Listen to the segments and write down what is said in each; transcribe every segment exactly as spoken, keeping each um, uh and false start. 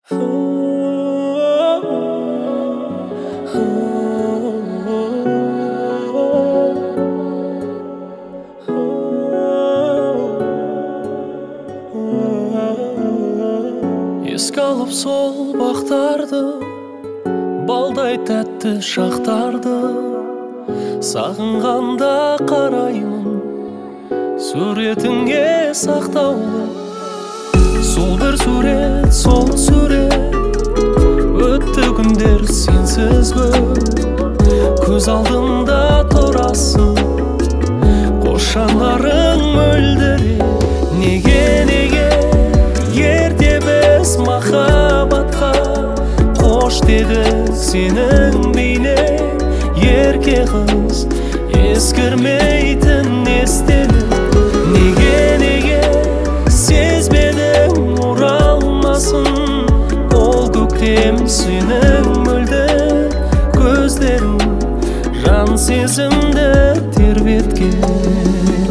Еске алып сол бақтарды, балдай тәтті шақтарды, сағынғанда қараймын суретіңе сақтаулы. Сол бір сурет, сол сурет, өтті күндер сенсіз көп. Көз алдымда тұрасың, қос жанарың мөлдірей. Неге, неге ерте біз махаббатқа қош деді сенің бейнең? Ерке қыз ескірмейтін естелік. Неге, неге сезбедің оралмасын? Ол көктем сенің мөлдір көздерің жан сезімді тербеткен.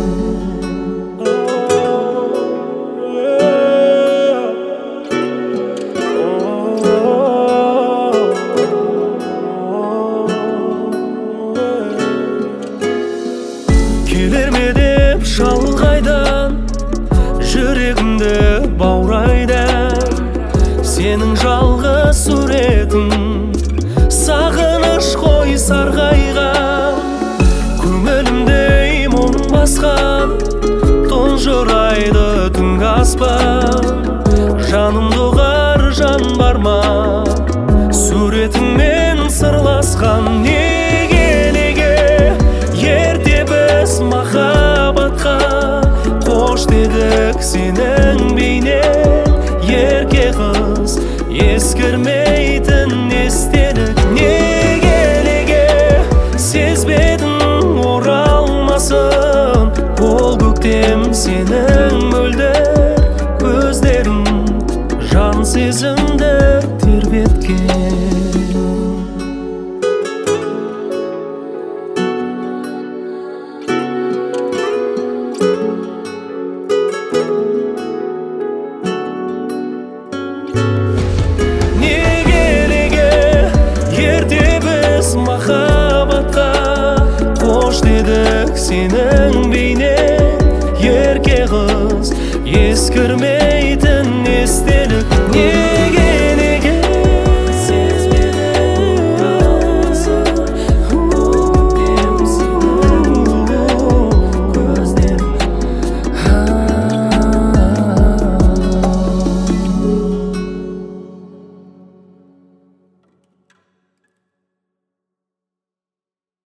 Келер ме деп шалғайдан жүрегімді баурайды сенің жалғыз суретің. Сағыныш қой сарғайған, көңілімдей мұң басқан, тұнжырайды түнгі аспан. Жанымды ұғар жан бар ма суретіңмен сырласқан? Неге, неге ерте біз махаббатқа қош дедік сенің бейнең? Ерке қыз ескірмейтін естелік. Неге, неге сезбедің оралмасын? Ол көктем сенің мөлдір көздерің жан сезімді тербеткен. Махаббатқа қош дедік сенің бейнең? Ерке қыз ескірмейтін естелік.